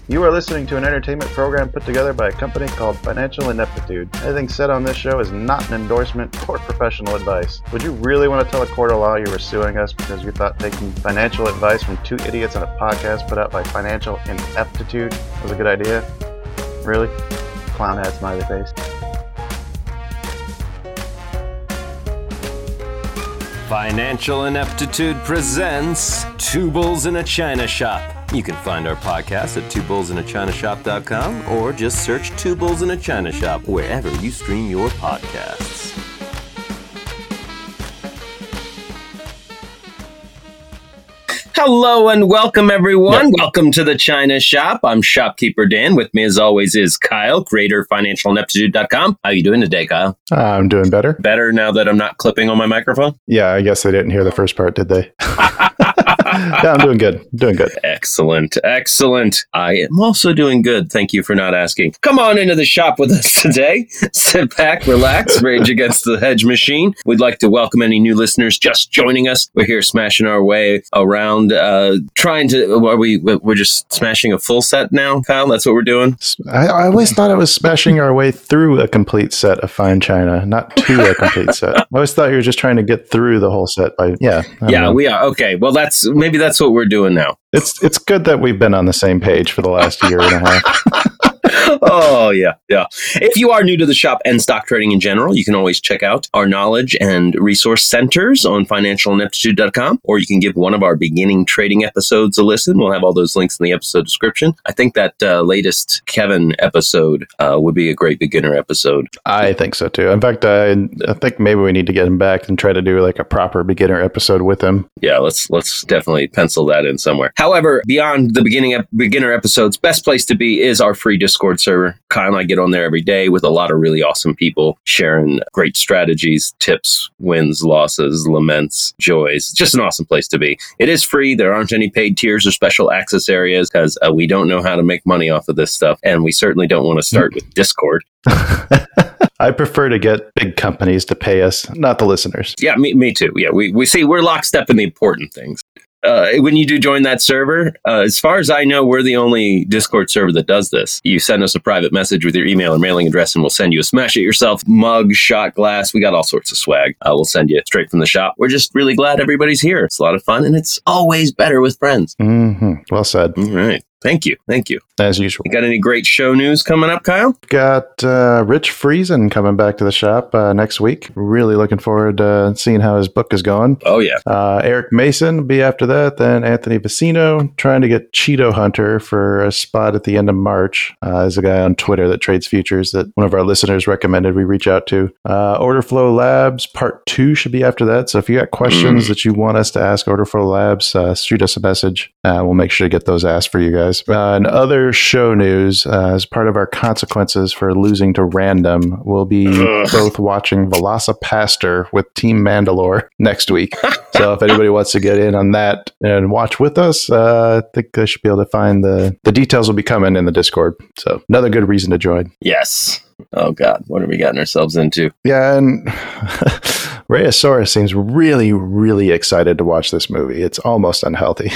You are listening to an entertainment program put together by a company called Financial Ineptitude. Anything said on this show is not an endorsement or professional advice. Would you really want to tell a court of law you were suing us because you thought taking financial advice from two idiots on a podcast put out by Financial Ineptitude was a good idea? Really? Clown hat smiley face. Financial Ineptitude presents Two Bulls in a China Shop. You can find our podcast at twobullsinachinashop.com or just search Two Bulls in a China Shop wherever you stream your podcasts. Hello and welcome, everyone. Welcome to the China Shop. I'm Shopkeeper Dan. With me, as always, is Kyle, creator of FinancialIneptitude.com. How are you doing today, Kyle? I'm doing better. Better now that I'm not clipping on my microphone? Yeah, I guess they didn't hear the first part, did they? Yeah, I'm doing good. Doing good. Excellent. Excellent. I am also doing good. Thank you for not asking. Come on into the shop with us today. Sit back, relax, rage against the hedge machine. We'd like to welcome any new listeners just joining us. We're here smashing our way around, we're just smashing a full set now, Kyle? That's what we're doing? I always thought it was smashing our way through a complete set of Fine China, not to a complete set. I always thought you were just trying to get through the whole set. We are. Okay, well, maybe that's what we're doing now. It's good that we've been on the same page for the last year and a half. Oh, yeah. If you are new to the shop and stock trading in general, you can always check out our knowledge and resource centers on financialineptitude.com, or you can give one of our beginning trading episodes a listen. We'll have all those links in the episode description. I think that latest Kevin episode would be a great beginner episode. I think so, too. In fact, I think maybe we need to get him back and try to do like a proper beginner episode with him. Yeah, let's definitely pencil that in somewhere. However, beyond the beginner episodes, best place to be is our free Discord server. Kyle and I get on there every day with a lot of really awesome people sharing great strategies, tips, wins, losses, laments, joys. Just an awesome place to be. It is free. There aren't any paid tiers or special access areas because we don't know how to make money off of this stuff. And we certainly don't want to start with Discord. I prefer to get big companies to pay us, not the listeners. Yeah, me too. Yeah, we see we're lockstep in the important things. When you do join that server, as far as I know, we're the only Discord server that does this. You send us a private message with your email or mailing address, and we'll send you a smash it yourself mug, shot glass. We got all sorts of swag. We'll send you straight from the shop. We're just really glad everybody's here. It's a lot of fun, and it's always better with friends. Mm-hmm. Well said. All right. Thank you. As usual. You got any great show news coming up, Kyle? Got Rich Friesen coming back to the shop next week. Really looking forward to seeing how his book is going. Oh, yeah. Eric Mason will be after that. Then Anthony Vicino trying to get Cheeto Hunter for a spot at the end of March. There's a guy on Twitter that trades futures that one of our listeners recommended we reach out to. Order Flow Labs Part 2 should be after that. So if you got questions that you want us to ask Order Flow Labs, shoot us a message. We'll make sure to get those asked for you guys. And other show news, as part of our consequences for losing to Random, we'll be both watching Velocipaster with Team Mandalore next week. So if anybody wants to get in on that and watch with us, I think they should be able to find the details will be coming in the Discord. So another good reason to join. Yes. Oh, God. What are we getting ourselves into? Yeah, and Rayosaurus seems really, really excited to watch this movie. It's almost unhealthy.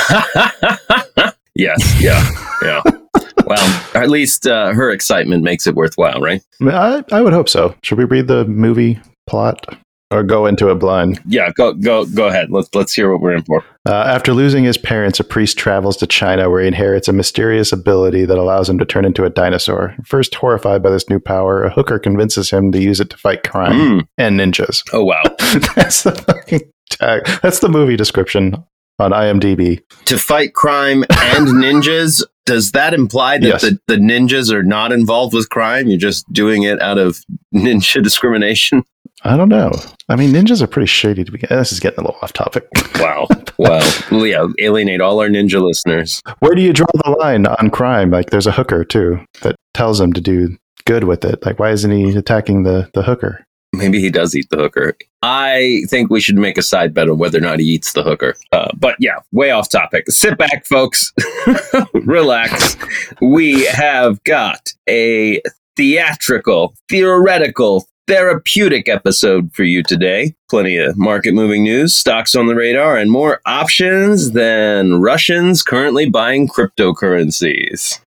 Yes, yeah. Well, at least her excitement makes it worthwhile, right? I would hope so. Should we read the movie plot or go into it blind? Yeah, go ahead. Let's hear what we're in for. After losing his parents, a priest travels to China where he inherits a mysterious ability that allows him to turn into a dinosaur. First horrified by this new power, a hooker convinces him to use it to fight crime and ninjas. Oh, wow. That's the fucking tag. That's the movie description on IMDb. To fight crime and ninjas? Does that imply that the ninjas are not involved with crime? You're just doing it out of ninja discrimination? I don't know. I mean, ninjas are pretty shady to begin. This is getting a little off topic. Wow. Well, yeah, alienate all our ninja listeners. Where do you draw the line on crime? Like, there's a hooker, too, that tells him to do good with it. Like, why isn't he attacking the hooker? Maybe he does eat the hooker. I think we should make a side bet on whether or not he eats the hooker. But yeah, way off topic. Sit back, folks. Relax. We have got a theoretical, therapeutic episode for you today. Plenty of market-moving news, stocks on the radar, and more options than Russians currently buying cryptocurrencies.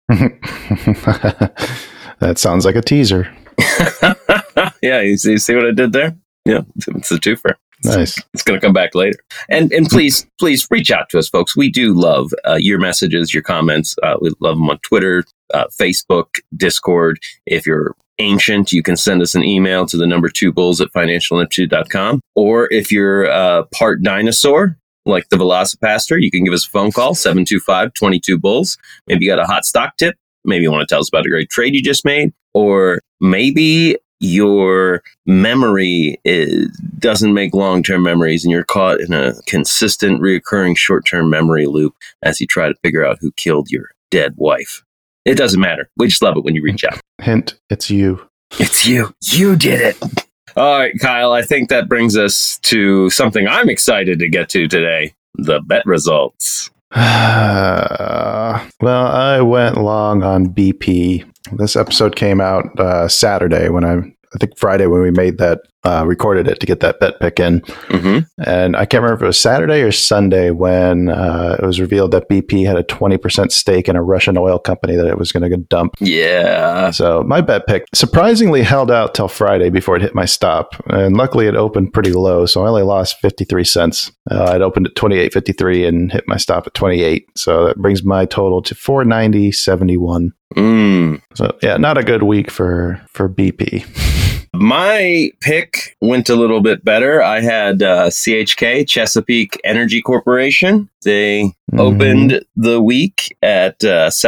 That sounds like a teaser. Yeah, you see what I did there? Yeah, it's a twofer. Nice. It's going to come back later. And please reach out to us, folks. We do love your messages, your comments. We love them on Twitter, Facebook, Discord. If you're ancient, you can send us an email to the number 2bulls@financialineptitude.com. Or if you're part dinosaur, like the Velocipaster, you can give us a phone call, 725-22-BULLS. Maybe you got a hot stock tip. Maybe you want to tell us about a great trade you just made. Or maybe your memory doesn't make long-term memories and you're caught in a consistent, reoccurring short-term memory loop as you try to figure out who killed your dead wife. It doesn't matter. We just love it when you reach out. Hint, it's you. It's you. You did it. All right, Kyle, I think that brings us to something I'm excited to get to today, the bet results. Well, I went long on BP. This episode came out Saturday I think Friday when we made that, recorded it to get that bet pick in. Mm-hmm. And I can't remember if it was Saturday or Sunday when it was revealed that BP had a 20% stake in a Russian oil company that it was going to dump. Yeah. So my bet pick surprisingly held out till Friday before it hit my stop. And luckily it opened pretty low, so I only lost 53 cents. I'd opened at 28.53 and hit my stop at 28. So that brings my total to 490.71. So yeah, not a good week for BP. My pick went a little bit better. I had CHK, Chesapeake Energy Corporation. They opened the week at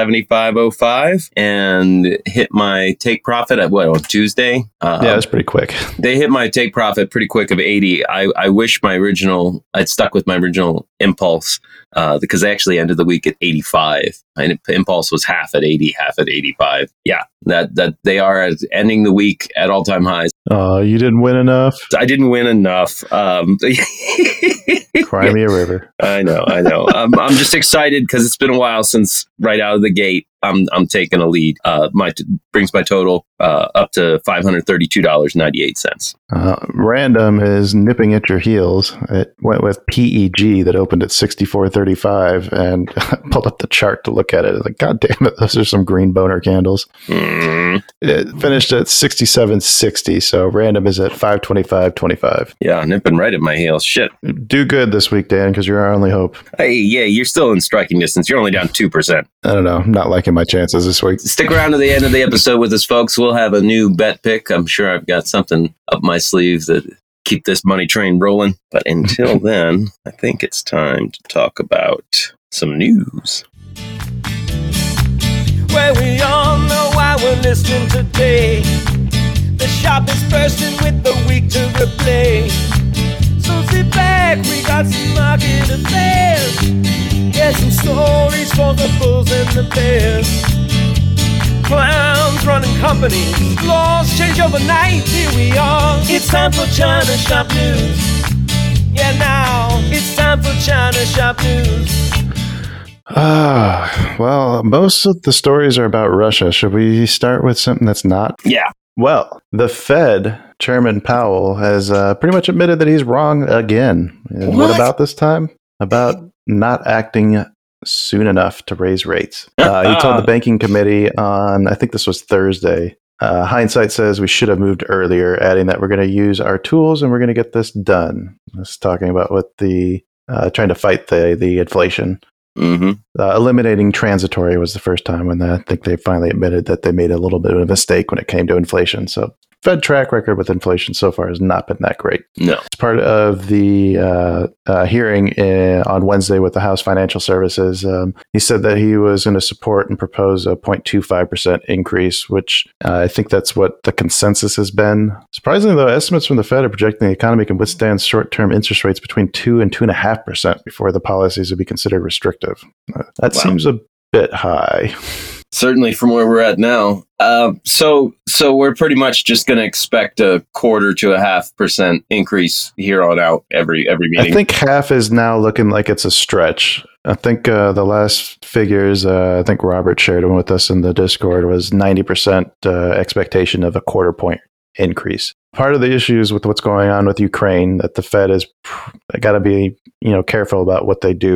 75.05 and hit my take profit at on Tuesday? Yeah, it was pretty quick. They hit my take profit pretty quick of 80. I wish I'd stuck with my original impulse because they actually ended the week at 85. And impulse was half at 80, half at 85. Yeah, that they are ending the week at all-time highs. Oh, you didn't win enough? I didn't win enough. Cry me a river. I know. I'm just excited because it's been a while since right out of the gate I'm taking a lead. Brings my total up to $532.98. Random is nipping at your heels. It went with PEG that opened at 64.35 and pulled up the chart to look at it. Like, God damn it, those are some green boner candles. It finished at 67.60, so Random is at 525.25. Yeah, nipping right at my heels. Shit. Do good this week, Dan, because you're our only hope. Hey, yeah, you're still in striking distance. You're only down 2%. I don't know. I'm not liking my chances this week. Stick around to the end of the episode with us, folks. We'll have a new bet pick. I'm sure I've got something up my sleeve that keep this money train rolling. But until then, I think it's time to talk about some news. Well, we all know why we're listening today. The shop is bursting with the week to replay. So sit back, we got some market affairs. Get some stories for the bulls and the bears. Clowns running companies, laws change overnight. Here we are, it's time for China Shop News. Yeah, now it's time for China Shop News. Well, most of the stories are about Russia. Should we start with something that's not? Yeah. Well, the Fed Chairman Powell has pretty much admitted that he's wrong again. What about this time? About not acting soon enough to raise rates. He told the banking committee on, I think this was Thursday, hindsight says we should have moved earlier, adding that we're going to use our tools and we're going to get this done. This is talking about what the trying to fight the inflation. Mm-hmm. Eliminating transitory was the first time when I think they finally admitted that they made a little bit of a mistake when it came to inflation. So Fed track record with inflation so far has not been that great. No. As part of the hearing on Wednesday with the House Financial Services, he said that he was going to support and propose a 0.25% increase, which I think that's what the consensus has been. Surprisingly, though, estimates from the Fed are projecting the economy can withstand short-term interest rates between 2 and 2.5% before the policies would be considered restrictive. That seems a bit high. Certainly from where we're at now. So we're pretty much just going to expect a 0.25% to 0.5% increase here on out every meeting. I think half is now looking like it's a stretch. I think the last figures, I think Robert shared one with us in the Discord, was 90% expectation of a 0.25 point increase. Part of the issues with what's going on with Ukraine, that the Fed has got to be careful about what they do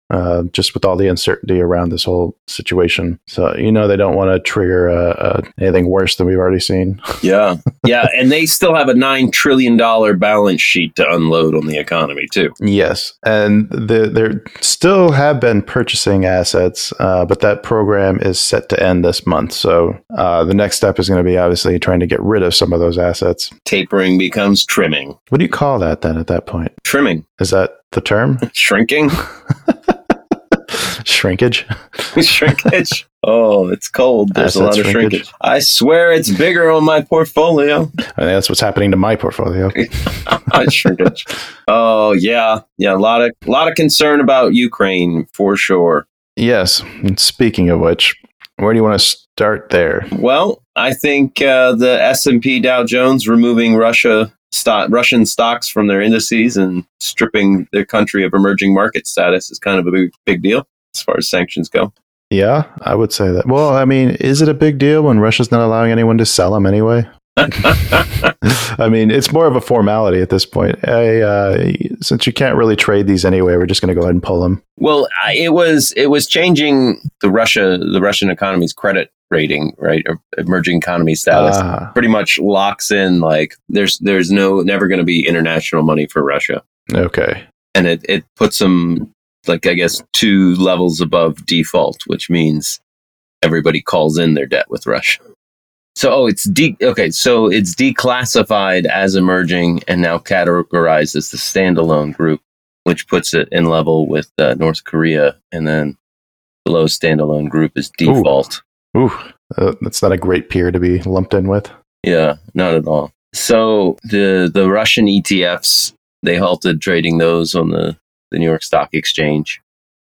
just with all the uncertainty around this whole situation. So, they don't want to trigger anything worse than we've already seen. Yeah. Yeah. And they still have a $9 trillion balance sheet to unload on the economy, too. Yes. And they still have been purchasing assets, but that program is set to end this month. So the next step is going to be obviously trying to get rid of some of those assets. Tapering becomes trimming. What do you call that then at that point? Trimming. Is that the term? Shrinking? Shrinkage? Shrinkage. Oh, it's cold. There's a lot of shrinkage. I swear it's bigger on my portfolio. I think that's what's happening to my portfolio. Shrinkage. Oh, yeah. Yeah, a lot of concern about Ukraine, for sure. Yes. And speaking of which, where do you want to start there? Well, I think the S&P Dow Jones removing Russian stocks from their indices and stripping their country of emerging market status is kind of a big deal as far as sanctions go. Yeah, I would say that. Well, I mean, is it a big deal when Russia's not allowing anyone to sell them anyway? I mean, it's more of a formality at this point. Since you can't really trade these anyway, we're just going to go ahead and pull them. Well, it was changing the Russian economy's credit rating, right? Or emerging economy status pretty much locks in like there's never going to be international money for Russia. Okay, and it puts them like I guess 2 levels above default, which means everybody calls in their debt with Russia. So it's declassified as emerging and now categorized as the standalone group, which puts it in level with North Korea, and then below standalone group is default. Ooh, that's not a great peer to be lumped in with. Yeah, not at all. So the Russian ETFs, they halted trading those on the New York Stock Exchange,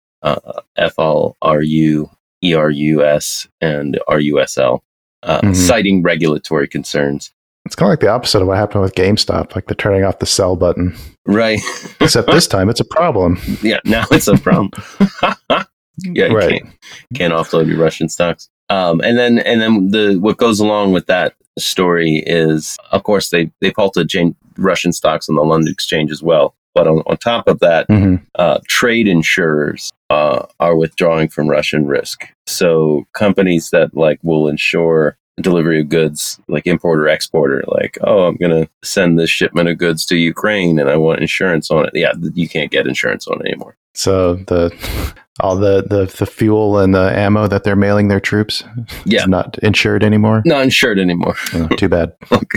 FLRU, ERUS, and RUSL. Citing regulatory concerns. It's kind of like the opposite of what happened with GameStop, like they're turning off the sell button. Right. Except this time it's a problem. Yeah, now it's a problem. Yeah, you right. can't offload your Russian stocks. And then what goes along with that story is, of course, they halted Russian stocks on the London Exchange as well. But on top of that, trade insurers are withdrawing from Russian risk. So companies that will insure delivery of goods, like importer exporter, like, oh, I'm going to send this shipment of goods to Ukraine and I want insurance on it. Yeah, you can't get insurance on it anymore. So all the fuel and the ammo that they're mailing their troops is not insured anymore? Not insured anymore. Oh, too bad.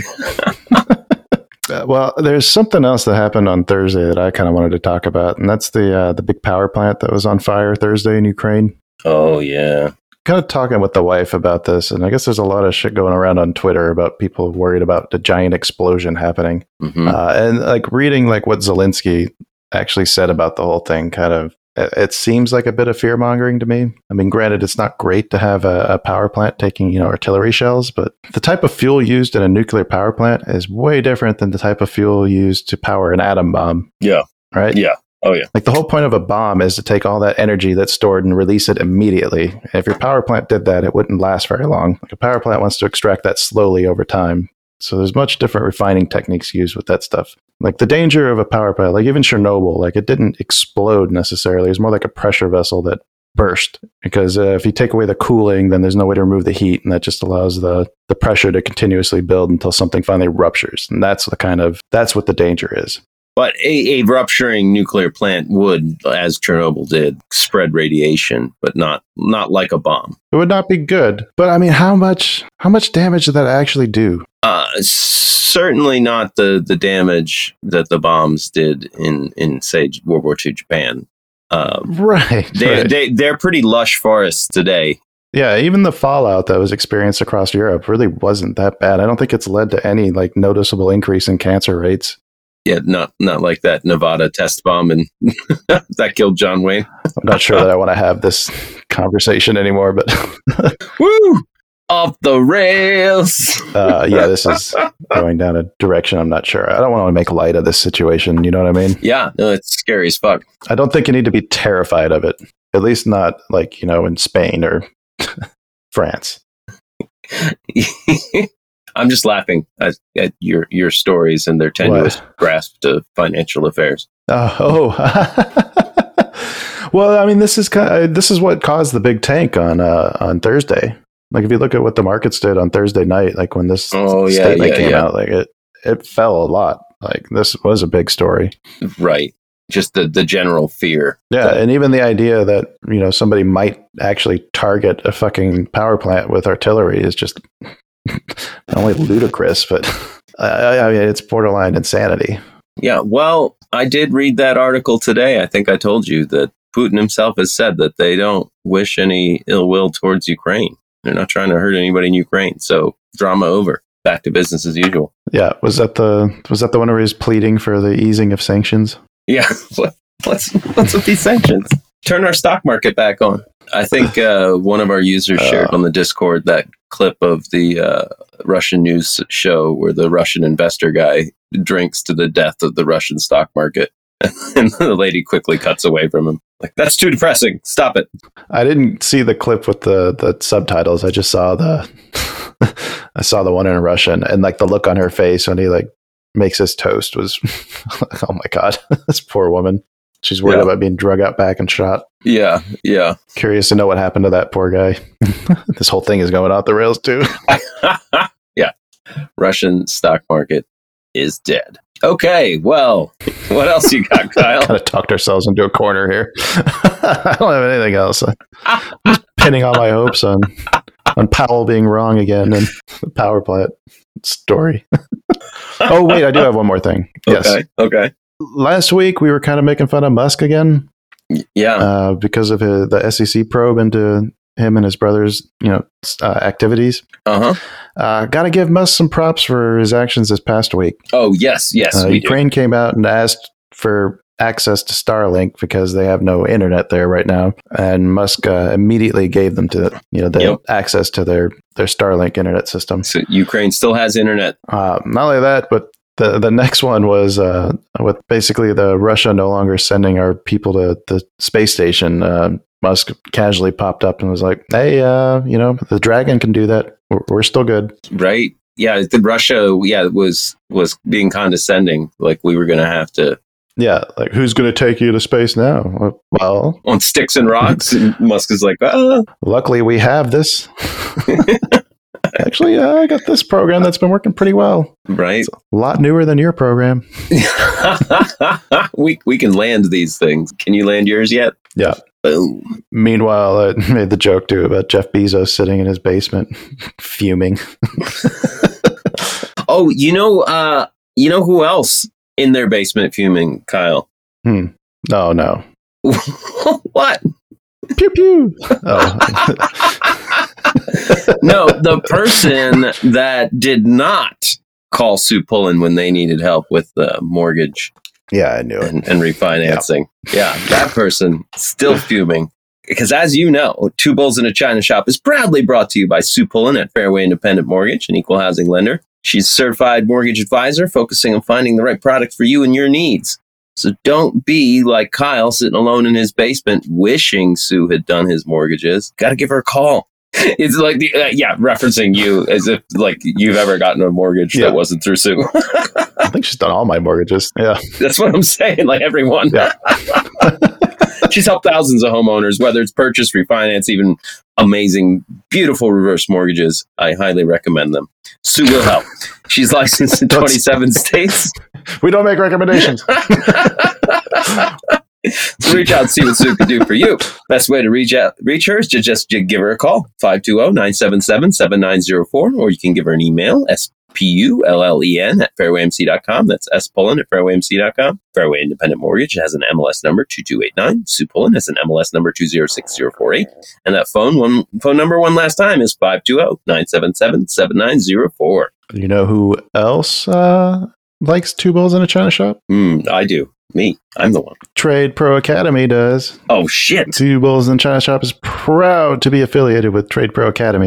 Well, there's something else that happened on Thursday that I kind of wanted to talk about, and that's the big power plant that was on fire Thursday in Ukraine. Oh, yeah. Kind of talking with the wife about this, and I guess there's a lot of shit going around on Twitter about people worried about the giant explosion happening. And reading what Zelensky actually said about the whole thing kind of, it seems like a bit of fear-mongering to me. I mean, granted, it's not great to have a power plant taking, artillery shells, but the type of fuel used in a nuclear power plant is way different than the type of fuel used to power an atom bomb. Yeah. Right? Yeah. Oh, yeah. The whole point of a bomb is to take all that energy that's stored and release it immediately. And if your power plant did that, it wouldn't last very long. A power plant wants to extract that slowly over time. So there's much different refining techniques used with that stuff. The danger of a power plant, even Chernobyl, it didn't explode necessarily. It was more like a pressure vessel that burst. Because if you take away the cooling, then there's no way to remove the heat, and that just allows the pressure to continuously build until something finally ruptures. And that's what the danger is. But a rupturing nuclear plant would, as Chernobyl did, spread radiation, but not like a bomb. It would not be good. But I mean, how much damage did that actually do? Certainly not the damage that the bombs did in say World War II Japan. Right. They're pretty lush forests today. Yeah, even the fallout that was experienced across Europe really wasn't that bad. I don't think it's led to any noticeable increase in cancer rates. Yeah, not like that Nevada test bomb and that killed John Wayne. I'm not sure that I want to have this conversation anymore, but woo! Off the rails. Yeah, this is going down a direction I'm not sure. I don't want to make light of this situation, you know what I mean? Yeah, no, it's scary as fuck. I don't think you need to be terrified of it. At least not in Spain or France. I'm just laughing at your stories and their tenuous grasp to financial affairs. Oh. Well, I mean, this is what caused the big tank on Thursday. Like, if you look at what the markets did on Thursday night, like when this statement came out, like it fell a lot. Like, this was a big story, right? Just the general fear. Yeah, and even the idea that somebody might actually target a fucking power plant with artillery is just not only ludicrous, but I mean, it's borderline insanity. Yeah, well, I did read that article today. I think I told you that Putin himself has said that they don't wish any ill will towards Ukraine. They're not trying to hurt anybody in Ukraine. So drama over. Back to business as usual. Yeah, was that the one where he was pleading for the easing of sanctions? Yeah, what's with these sanctions? Turn our stock market back on. I think one of our users shared on the Discord that clip of the Russian news show where the Russian investor guy drinks to the death of the Russian stock market. And the lady quickly cuts away from him. Like, that's too depressing. Stop it. I didn't see the clip with the subtitles. I just saw I saw the one in Russian, and like the look on her face when he like makes his toast was, oh my God, this poor woman. She's worried about being drug out back and shot. Yeah, yeah. Curious to know what happened to that poor guy. This whole thing is going off the rails too. Yeah. Russian stock market is dead. Okay, well, what else you got, Kyle? Kind of talked ourselves into a corner here. I don't have anything else. I'm just pinning all my hopes on Powell being wrong again and the power plant story. Oh, wait, I do have one more thing. Yes. Okay. Last week, we were kind of making fun of Musk again. Yeah. Because of the SEC probe into him and his brother's, activities. Got to give Musk some props for his actions this past week. Oh, yes. Ukraine came out and asked for access to Starlink because they have no internet there right now, and Musk immediately gave them access to their Starlink internet system. So Ukraine still has internet. Not only that, but the next one was with basically the Russia no longer sending our people to the space station. Musk casually popped up and was like, "Hey, the Dragon can do that. We're still good." Right? Yeah, Russia. Yeah, was being condescending. Like we were going to have to. Yeah, like who's going to take you to space now? Well, on sticks and rocks. And Musk is like, luckily we have this. Actually, I got this program that's been working pretty well. Right, it's a lot newer than your program. We can land these things. Can you land yours yet? Yeah. Boom. Meanwhile, I made the joke too about Jeff Bezos sitting in his basement, fuming. Oh, you know who else in their basement fuming, Kyle? Oh, no. What? Pew pew. Oh. No, the person that did not call Sue Pullen when they needed help with the mortgage. Yeah, I knew it. And refinancing. Yeah, that person still fuming. Because as you know, Two Bulls in a China Shop is proudly brought to you by Sue Pullen at Fairway Independent Mortgage, an equal housing lender. She's a certified mortgage advisor focusing on finding the right product for you and your needs. So don't be like Kyle sitting alone in his basement wishing Sue had done his mortgages. Got to give her a call. It's like, referencing you as if like you've ever gotten a mortgage that wasn't through Sue. I think she's done all my mortgages. Yeah. That's what I'm saying. Like everyone. Yeah. She's helped thousands of homeowners, whether it's purchase, refinance, even amazing, beautiful reverse mortgages. I highly recommend them. Sue will help. She's licensed in 27 states. We don't make recommendations. So reach out and see what Sue can do for you. Best way to reach her is to just give her a call, 520-977-7904, or you can give her an email, SPULLEN at fairwaymc.com. That's spullen at fairwaymc.com. Fairway Independent Mortgage has an MLS number 2289. Sue Pullen has an MLS number 206048. And that phone number one last time is 520-977-7904. You know who else likes Two Bulls in a China Shop? I do. Me. I'm the one. Trade Pro Academy does. Oh, shit. Two Bulls in China Shop is proud to be affiliated with Trade Pro Academy.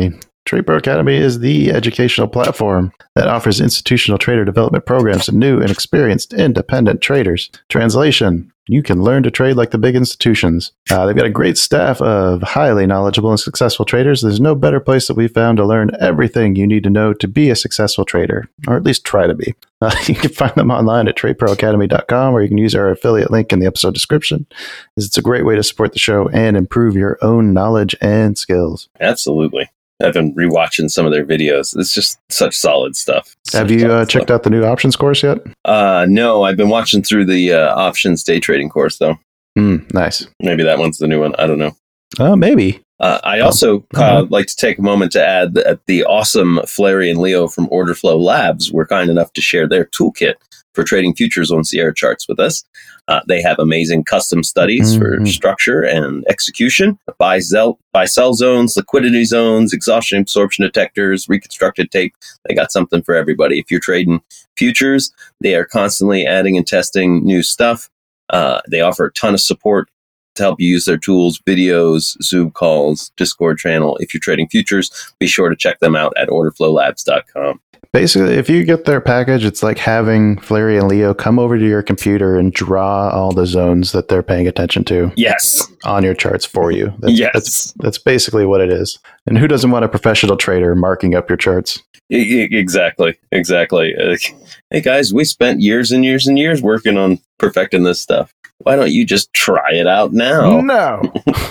TradePro Academy is the educational platform that offers institutional trader development programs to new and experienced independent traders. Translation: you can learn to trade like the big institutions. They've got a great staff of highly knowledgeable and successful traders. There's no better place that we've found to learn everything you need to know to be a successful trader, or at least try to be. You can find them online at tradeproacademy.com, or you can use our affiliate link in the episode description. It's a great way to support the show and improve your own knowledge and skills. Absolutely. I've been rewatching some of their videos. It's just such solid stuff. Have you checked out the new options course yet? No, I've been watching through the options day trading course, though. Nice. Maybe that one's the new one. I don't know. Maybe. I also like to take a moment to add that the awesome Flary and Leo from Order Flow Labs were kind enough to share their toolkit for trading futures on Sierra charts with us. They have amazing custom studies for structure and execution, buy-sell zones, liquidity zones, exhaustion absorption detectors, reconstructed tape. They got something for everybody. If you're trading futures, they are constantly adding and testing new stuff. They offer a ton of support to help you use their tools, videos, Zoom calls, Discord channel. If you're trading futures, be sure to check them out at orderflowlabs.com. Basically, if you get their package, it's like having Flary and Leo come over to your computer and draw all the zones that they're paying attention to. Yes. On your charts for you. That's basically what it is. And who doesn't want a professional trader marking up your charts? Exactly. Hey guys, we spent years and years and years working on perfecting this stuff. Why don't you just try it out now? No.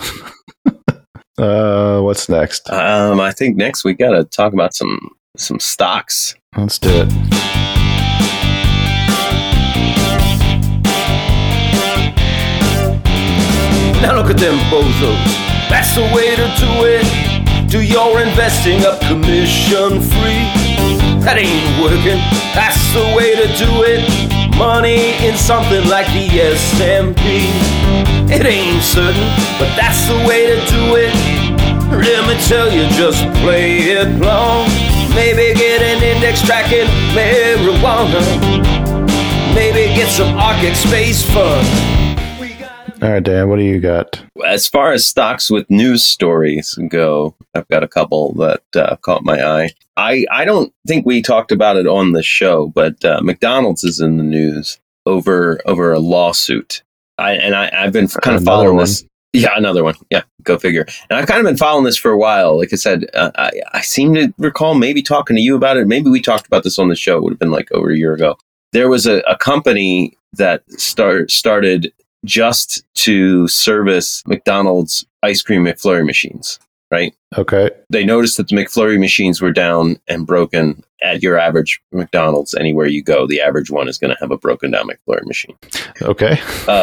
What's next? I think next we got to talk about some stocks. Let's do it. Now look at them bozos. That's the way to do it. Do your investing up commission free. That ain't working. That's the way to do it. Money in something like the S&P. It ain't certain, but that's the way to do it. Let me tell you, just play it long. Maybe get an index tracking marijuana. Maybe get some Arctic Space Fun. All right, Dan, what do you got? As far as stocks with news stories go, I've got a couple that caught my eye. I don't think we talked about it on the show, but McDonald's is in the news over a lawsuit. I've been kind of following this. Yeah, another one. Yeah, go figure. And I've kind of been following this for a while. Like I said, I seem to recall maybe talking to you about it. Maybe we talked about this on the show. It would have been like over a year ago. There was a company that started just to service McDonald's ice cream McFlurry machines, right? Okay. They noticed that the McFlurry machines were down and broken at your average McDonald's. Anywhere you go, the average one is going to have a broken down McFlurry machine. Okay.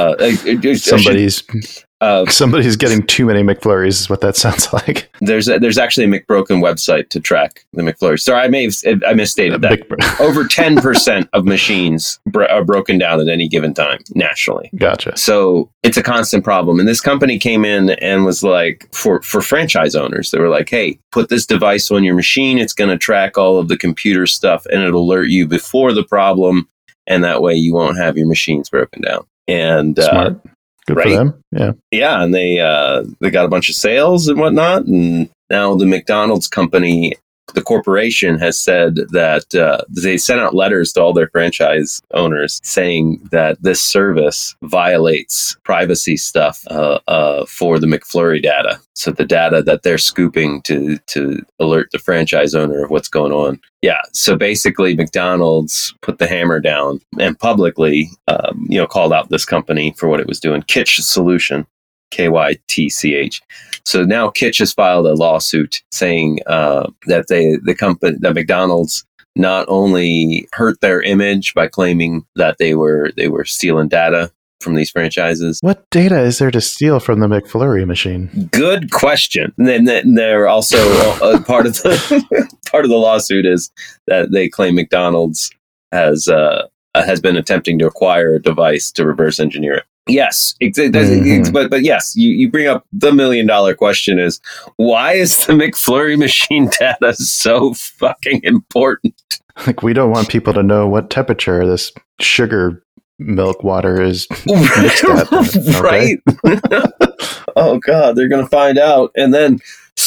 Somebody's getting too many McFlurries is what that sounds like. There's actually a McBroken website to track the McFlurries. Sorry, I misstated that. Over 10% of machines are broken down at any given time nationally. Gotcha. So it's a constant problem. And this company came in and was like, for franchise owners, they were like, hey, put this device on your machine. It's going to track all of the computer stuff and it'll alert you before the problem. And that way you won't have your machines broken down. And smart. Good for them. Yeah. Yeah. And they got a bunch of sales and whatnot. And now the McDonald's company, the corporation, has said that they sent out letters to all their franchise owners saying that this service violates privacy stuff for the McFlurry data. So the data that they're scooping to alert the franchise owner of what's going on. Yeah. So basically, McDonald's put the hammer down and publicly, called out this company for what it was doing. Kitch Solution, KYTCH. So now Kitch has filed a lawsuit saying that McDonald's not only hurt their image by claiming that they were stealing data from these franchises. What data is there to steal from the McFlurry machine? Good question. And then they're also part of the lawsuit is that they claim McDonald's has been attempting to acquire a device to reverse engineer it. Yes, but yes, you bring up the $1 million question is, why is the McFlurry machine data so fucking important? Like, we don't want people to know what temperature this sugar milk water is mixed at. Right? Oh, God, they're going to find out. And then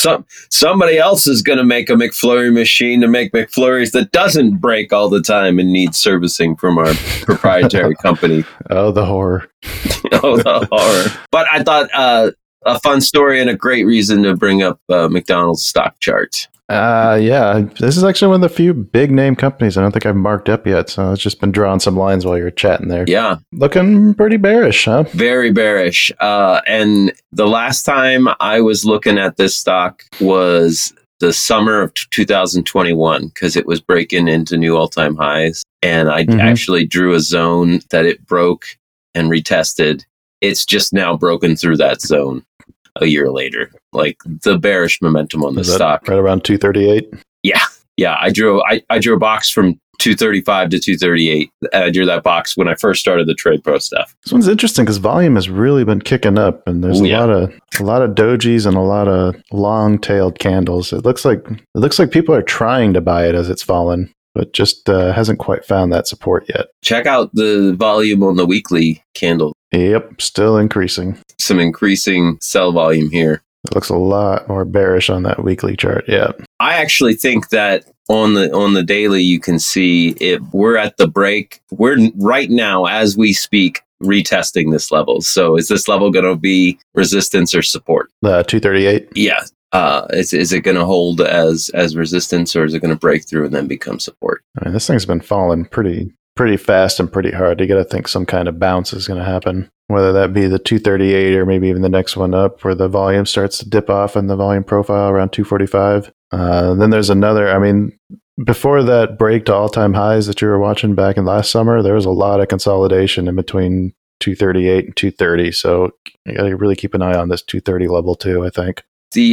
somebody else is going to make a McFlurry machine to make McFlurries that doesn't break all the time and needs servicing from our proprietary company. Oh, the horror. Oh, the horror. But I thought a fun story and a great reason to bring up McDonald's stock chart. Yeah, this is actually one of the few big name companies I don't think I've marked up yet. So it's just been drawing some lines while you're chatting there. Yeah. Looking pretty bearish, huh? Very bearish. And the last time I was looking at this stock was the summer of 2021 because it was breaking into new all-time highs. And I actually drew a zone that it broke and retested. It's just now broken through that zone a year later. Like the bearish momentum on the stock. Right around 238? Yeah. I drew a box from 235 to 238. I drew that box when I first started the Trade Pro stuff. This one's interesting because volume has really been kicking up, and there's a lot of dojis and a lot of long-tailed candles. It looks like people are trying to buy it as it's fallen, but just hasn't quite found that support yet. Check out the volume on the weekly candle. Yep, still increasing. Some increasing sell volume here. It looks a lot more bearish on that weekly chart. Yeah. I actually think that on the daily you can see it. We're at the break. We're right now as we speak retesting this level. So is this level going to be resistance or support? 238. Yeah. Is it going to hold as resistance, or is it going to break through and then become support? I mean, this thing's been falling pretty fast and pretty hard. You got to think some kind of bounce is going to happen, whether that be the 238 or maybe even the next one up where the volume starts to dip off in the volume profile around 245. Then there's another, I mean, before that break to all-time highs that you were watching back in last summer, there was a lot of consolidation in between 238 and 230. So you got to really keep an eye on this 230 level too, I think.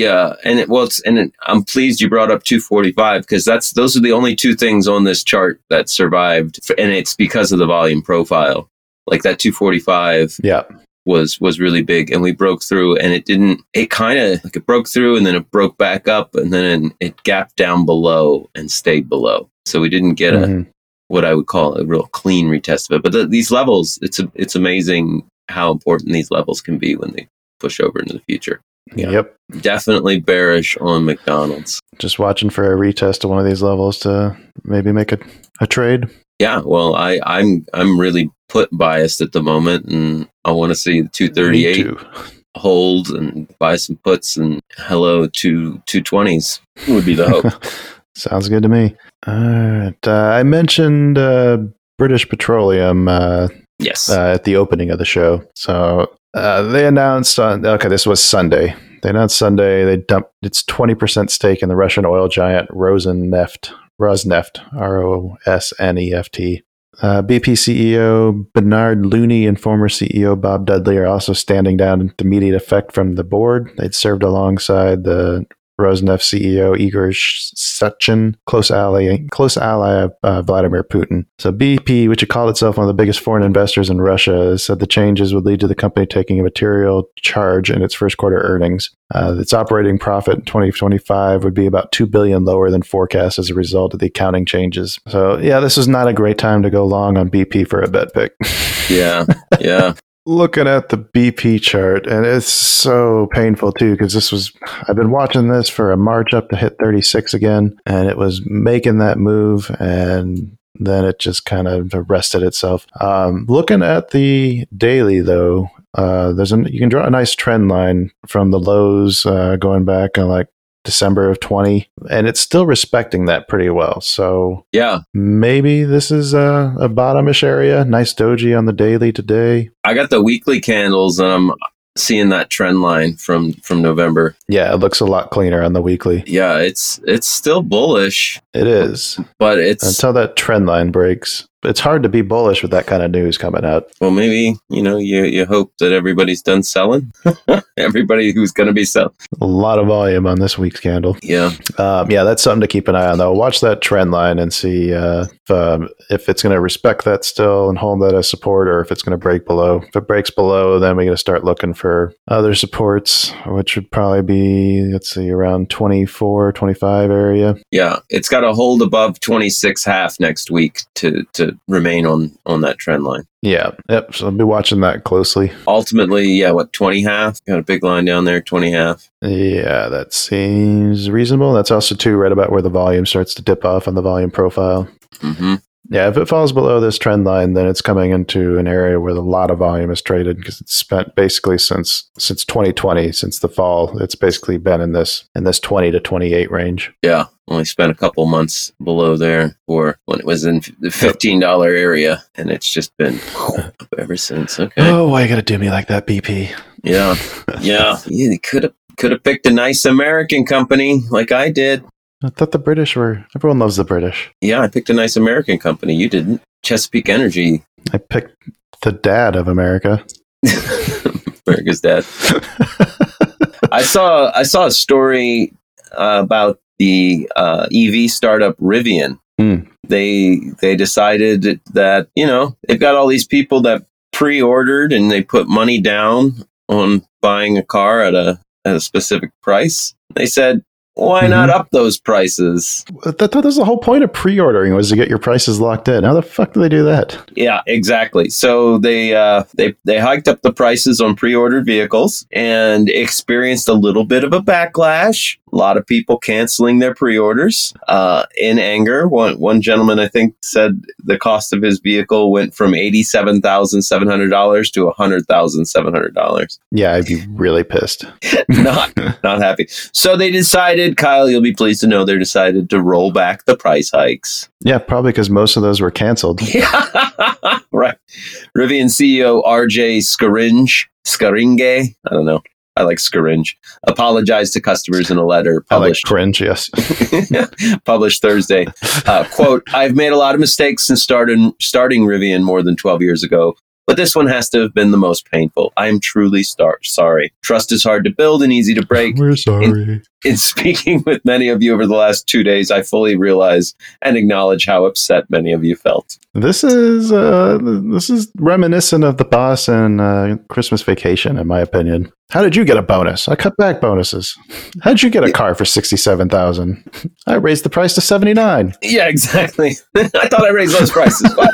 I'm pleased you brought up 245 because those are the only two things on this chart that survived, and it's because of the volume profile. Like that 245 was really big, and we broke through, and it broke through and then it broke back up, and then it gapped down below and stayed below. So we didn't get what I would call a real clean retest of it. But these levels, it's amazing how important these levels can be when they push over into the future. Yeah. Yep. Definitely bearish on McDonald's. Just watching for a retest of one of these levels to maybe make a trade. Yeah, well, I'm really put biased at the moment, and I want to see the 238 hold and buy some puts, and hello to 220s would be the hope. Sounds good to me. All right. I mentioned British Petroleum yes. At the opening of the show. So they announced this was Sunday. They announced Sunday they dumped its 20% stake in the Russian oil giant Rosneft, Rosneft. BP CEO Bernard Looney and former CEO Bob Dudley are also standing down with immediate effect from the board. They'd served alongside the Rosneft CEO Igor Sechin, close ally of Vladimir Putin. So BP, which had called itself one of the biggest foreign investors in Russia, said the changes would lead to the company taking a material charge in its first quarter earnings. Its operating profit in 2025 would be about $2 billion lower than forecast as a result of the accounting changes. So yeah, this is not a great time to go long on BP for a bet pick. Yeah. Looking at the BP chart, and it's so painful too, because I've been watching this for a March up to hit 36 again, and it was making that move, and then it just kind of arrested itself. Looking at the daily though, you can draw a nice trend line from the lows going back on like December of 20, and it's still respecting that pretty well. So yeah, maybe this is a bottomish area. Nice doji on the daily today. I got the weekly candles, and I'm seeing that trend line from November. Yeah, it looks a lot cleaner on the weekly. Yeah, it's still bullish. It is, but it's until that trend line breaks. It's hard to be bullish with that kind of news coming out. Well, maybe, you hope that everybody's done selling. Everybody who's going to be selling. A lot of volume on this week's candle. Yeah. That's something to keep an eye on, though. Watch that trend line and see if it's going to respect that still and hold that as support, or if it's going to break below. If it breaks below, then we're going to start looking for other supports, which would probably be, around 24, 25 area. Yeah. It's got to hold above 26.5 next week to to remain on that trend line. Yeah. Yep. So I'll be watching that closely. Ultimately, 20.5? Got a big line down there, 20.5. Yeah, that seems reasonable. That's also too right about where the volume starts to dip off on the volume profile. Mm-hmm. Yeah, if it falls below this trend line, then it's coming into an area where a lot of volume is traded because it's spent basically since 2020, since the fall. It's basically been in this 20 to 28 range. Yeah, only spent a couple months below there for when it was in the $15 area, and it's just been up ever since. Okay. Oh, why you gotta do me like that, BP? Yeah. You could have picked a nice American company like I did. I thought the British were. Everyone loves the British. Yeah, I picked a nice American company. You didn't. Chesapeake Energy. I picked the dad of America. America's dad. I saw a story about the EV startup Rivian. They decided that, they've got all these people that pre-ordered and they put money down on buying a car at a specific price. They said, why not up those prices? That was the whole point of pre-ordering, was to get your prices locked in. How the fuck do they do that? Yeah, exactly. So they hiked up the prices on pre-ordered vehicles and experienced a little bit of a backlash. A lot of people canceling their pre-orders in anger. One gentleman, I think, said the cost of his vehicle went from $87,700 to $100,700. Yeah, I'd be really pissed. Not happy. So they decided, Kyle, you'll be pleased to know, they decided to roll back the price hikes. Yeah, probably because most of those were canceled. Yeah, right. Rivian CEO RJ Scaringe, I don't know. I like Scaringe. Apologized to customers in a letter published. I like cringe, yes. Published Thursday. Quote, I've made a lot of mistakes since starting Rivian more than 12 years ago, but this one has to have been the most painful. I am truly sorry. Trust is hard to build and easy to break. We're sorry. In speaking with many of you over the last 2 days, I fully realize and acknowledge how upset many of you felt. This is reminiscent of the boss and Christmas Vacation, in my opinion. How did you get a bonus? I cut back bonuses. How did you get a car for $67,000? I raised the price to $79,000. Yeah, exactly. I thought I raised those prices, but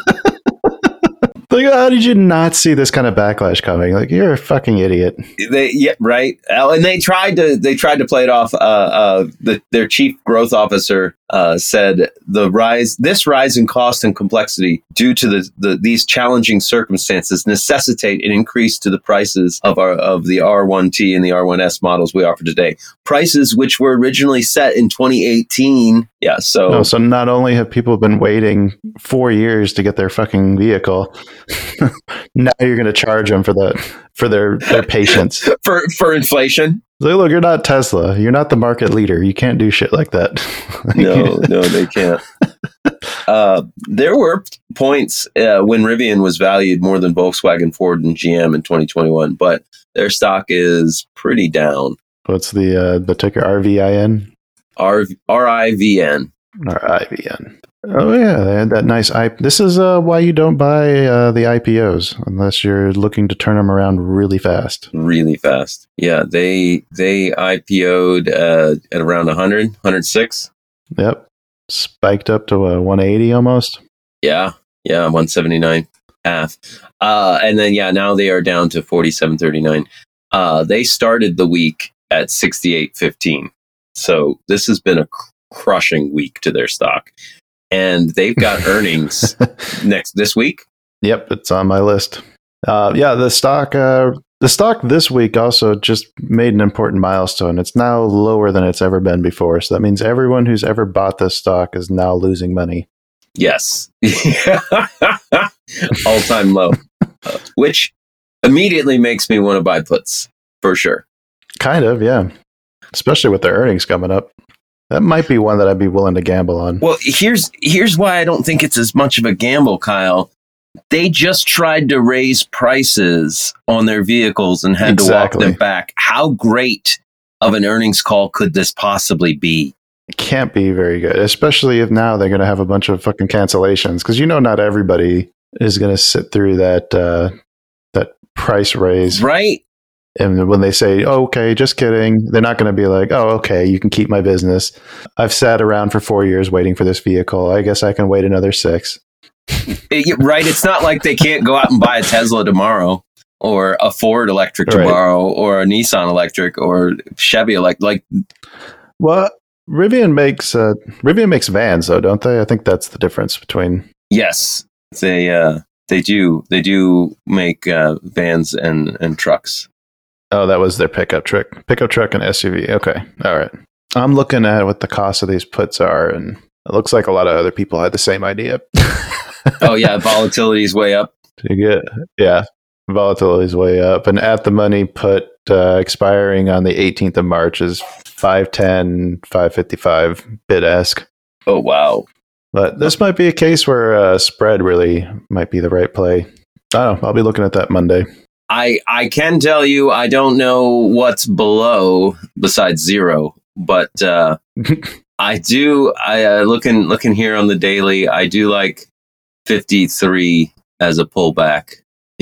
like, how did you not see this kind of backlash coming? Like, you're a fucking idiot. Right. And they tried to play it off. Their chief growth officer said this rise in cost and complexity due to these challenging circumstances necessitate an increase to the prices of the R1T and the R1S models we offer today. Prices which were originally set in 2018. Yeah. So not only have people been waiting 4 years to get their fucking vehicle, now you're going to charge them for their patience for inflation. Like, look, you're not Tesla. You're not the market leader. You can't do shit like that. No, they can't. There were points when Rivian was valued more than Volkswagen, Ford, and GM in 2021, but their stock is pretty down. What's the ticker? RVIN? RIVN. RIVN. Oh, yeah. They had that nice This is why you don't buy the IPOs unless you're looking to turn them around really fast. Really fast. Yeah. They IPO'd at around 100, 106. Yep. Spiked up to 180 almost. Yeah. 179 half. And then, now they are down to 47.39. They started the week at 68.15. So this has been a crushing week to their stock. And they've got earnings this week. Yep, it's on my list. The stock this week also just made an important milestone. It's now lower than it's ever been before. So that means everyone who's ever bought this stock is now losing money. Yes. All-time low. Which immediately makes me want to buy puts, for sure. Kind of, yeah. Especially with their earnings coming up. That might be one that I'd be willing to gamble on. Well, here's why I don't think it's as much of a gamble, Kyle. They just tried to raise prices on their vehicles and had to walk them back. How great of an earnings call could this possibly be? It can't be very good, especially if now they're going to have a bunch of fucking cancellations. Because not everybody is going to sit through that price raise. Right. And when they say, oh, okay, just kidding, they're not going to be like, oh, okay, you can keep my business. I've sat around for 4 years waiting for this vehicle. I guess I can wait another 6. Right? It's not like they can't go out and buy a Tesla tomorrow, or a Ford electric tomorrow, or a Nissan electric, or Chevy electric. Well, Rivian makes vans, though, don't they? I think that's the difference between. Yes, they do make vans and trucks. Oh, that was their pickup truck and SUV. Okay, all right. I'm looking at what the cost of these puts are, and it looks like a lot of other people had the same idea. Oh yeah, volatility is way up. Volatility is way up, and at the money put expiring on the 18th of March is 510, 555 bid-esque. Oh wow! But this might be a case where spread really might be the right play. I don't know. I'll be looking at that Monday. I can tell you, I don't know what's below besides zero, but I do. Looking here on the daily, I do like 53 as a pullback.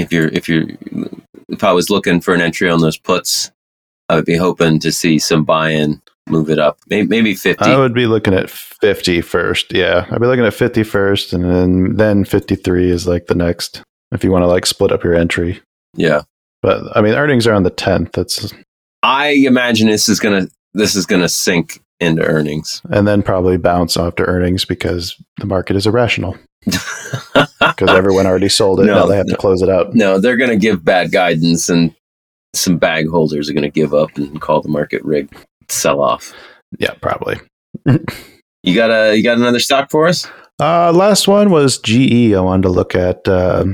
If I was looking for an entry on those puts, I would be hoping to see some buy-in, move it up, maybe 50. I would be looking at 50 first. Yeah, I'd be looking at 50 first, and then 53 is like the next. If you want to like split up your entry. Yeah, but I mean, earnings are on the 10th. I imagine this is gonna sink into earnings, and then probably bounce after earnings because the market is irrational. Because everyone already sold it. Now they have to close it out. No, they're going to give bad guidance, and some bag holders are going to give up and call the market rigged, sell off. Yeah, probably. You got another stock for us? Last one was GE. I wanted to look at.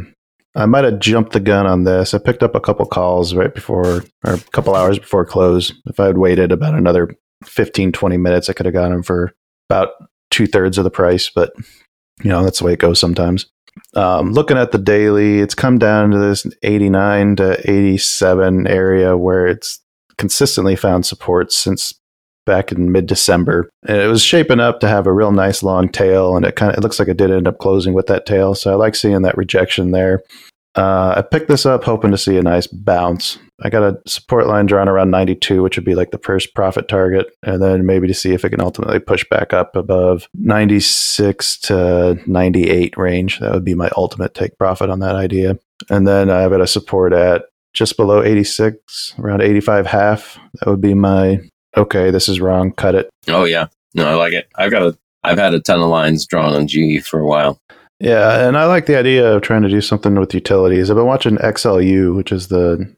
I might have jumped the gun on this. I picked up a couple calls right before, or a couple hours before close. If I had waited about another 15, 20 minutes, I could have got them for about 2/3 of the price. But that's the way it goes sometimes. Looking at the daily, it's come down to this 89 to 87 area where it's consistently found support since back in mid-December. And it was shaping up to have a real nice long tail, and it looks like it did end up closing with that tail. So I like seeing that rejection there. I picked this up hoping to see a nice bounce. I got a support line drawn around 92, which would be like the first profit target, and then maybe to see if it can ultimately push back up above 96 to 98 range. That would be my ultimate take profit on that idea. And then I've got a support at just below 86, around 85.5. That would be my, okay, this is wrong, cut it. Oh yeah. No, I like it. I've had a ton of lines drawn on GE for a while. Yeah, and I like the idea of trying to do something with utilities. I've been watching XLU, which is the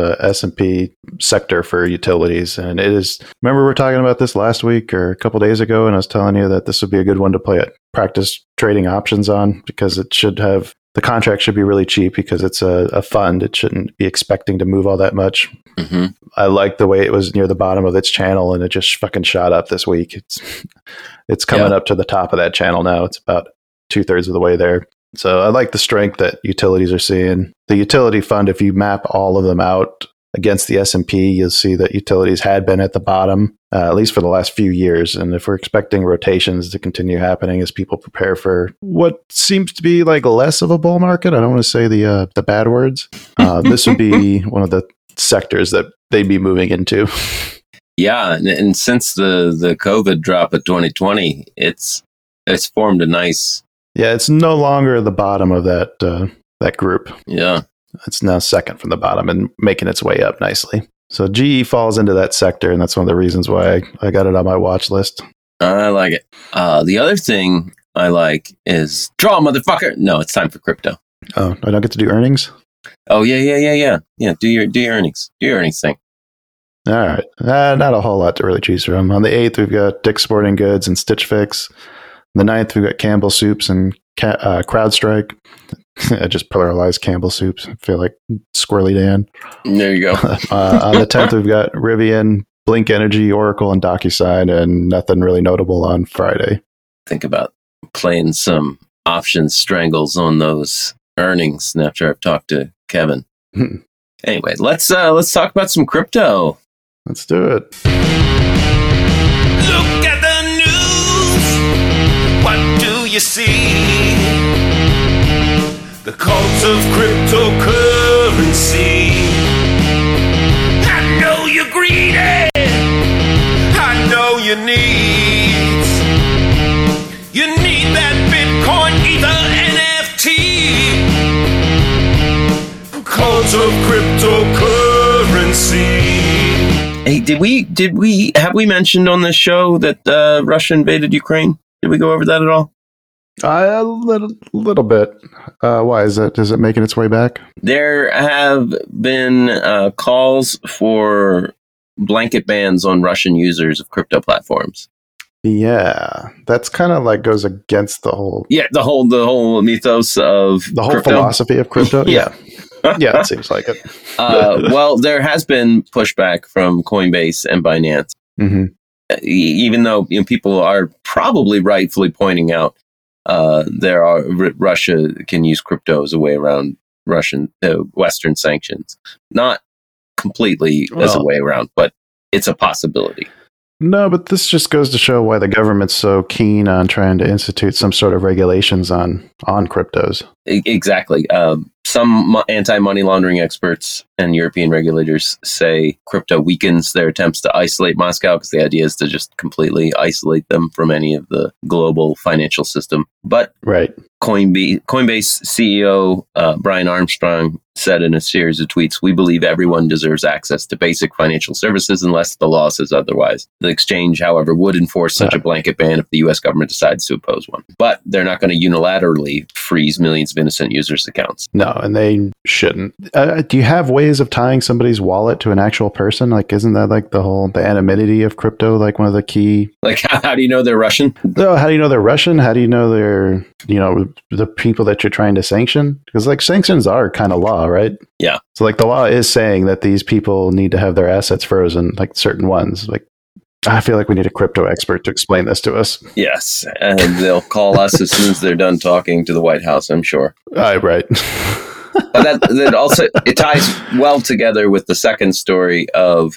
S&P sector for utilities, and it is. Remember, we were talking about this last week or a couple days ago, and I was telling you that this would be a good one to practice trading options on because the contract should be really cheap because it's a fund. It shouldn't be expecting to move all that much. Mm-hmm. I like the way it was near the bottom of its channel, and it just fucking shot up this week. It's coming up to the top of that channel now. It's about 2/3 of the way there. So I like the strength that utilities are seeing. The utility fund, if you map all of them out against the S&P, you'll see that utilities had been at the bottom, at least for the last few years. And if we're expecting rotations to continue happening as people prepare for what seems to be like less of a bull market, I don't want to say the bad words, this would be one of the sectors that they'd be moving into. Yeah, and since the COVID drop of 2020, it's formed a nice... Yeah, it's no longer the bottom of that group. Yeah. It's now second from the bottom and making its way up nicely. So GE falls into that sector, and that's one of the reasons why I got it on my watch list. I like it. The other thing I like is draw, motherfucker. No, it's time for crypto. Oh, I don't get to do earnings? Oh, yeah. Yeah, do your earnings. Do your earnings thing. All right. Not a whole lot to really choose from. On the 8th, we've got Dick's Sporting Goods and Stitch Fix. The 9th, we've got Campbell Soups and CrowdStrike. I just pluralized Campbell Soups. I feel like Squirrely Dan. There you go. On the 10th, we've got Rivian, Blink Energy, Oracle, and DocuSign, and nothing really notable on Friday. Think about playing some option strangles on those earnings after I've talked to Kevin. Anyway, let's talk about some crypto. Let's do it. Look at the news. What do you see? The cult of cryptocurrency. I know you're greedy. I know you need that Bitcoin, Ether, Hey, have we mentioned on this show that Russia invaded Ukraine? Did we go over that at all? A little bit. Why is that? Is it making its way back? There have been calls for blanket bans on Russian users of crypto platforms. Yeah, that's kind of like goes against the whole the whole mythos of the whole crypto. philosophy of crypto. Yeah, it seems like it. Well, there has been pushback from Coinbase and Binance, even though people are probably rightfully pointing out Russia can use crypto as a way around Russian Western sanctions. Not completely as a way around, but it's a possibility. No, but this just goes to show why the government's so keen on trying to institute some sort of regulations on cryptos. Exactly. Some anti-money laundering experts and European regulators say crypto weakens their attempts to isolate Moscow, because the idea is to just completely isolate them from any of the global financial system. But right. Coinbase CEO Brian Armstrong said in a series of tweets, "We believe everyone deserves access to basic financial services unless the law says otherwise. The exchange, however, would enforce such a blanket ban if the U.S. government decides to oppose one. But they're not going to unilaterally freeze millions of innocent users' accounts." No, and they shouldn't. Do you have ways of tying somebody's wallet to an actual person? Like, isn't that like the anonymity of crypto, like one of the key? Like, how do you know they're Russian? No, how do you know they're Russian? How do you know they're, the people that you're trying to sanction? Because like sanctions are kind of law, right? Yeah. So like the law is saying that these people need to have their assets frozen, like certain ones. Like, I feel like we need a crypto expert to explain this to us. Yes, and they'll call us as soon as they're done talking to the White House, I'm sure. Right. But that also, it ties well together with the second story of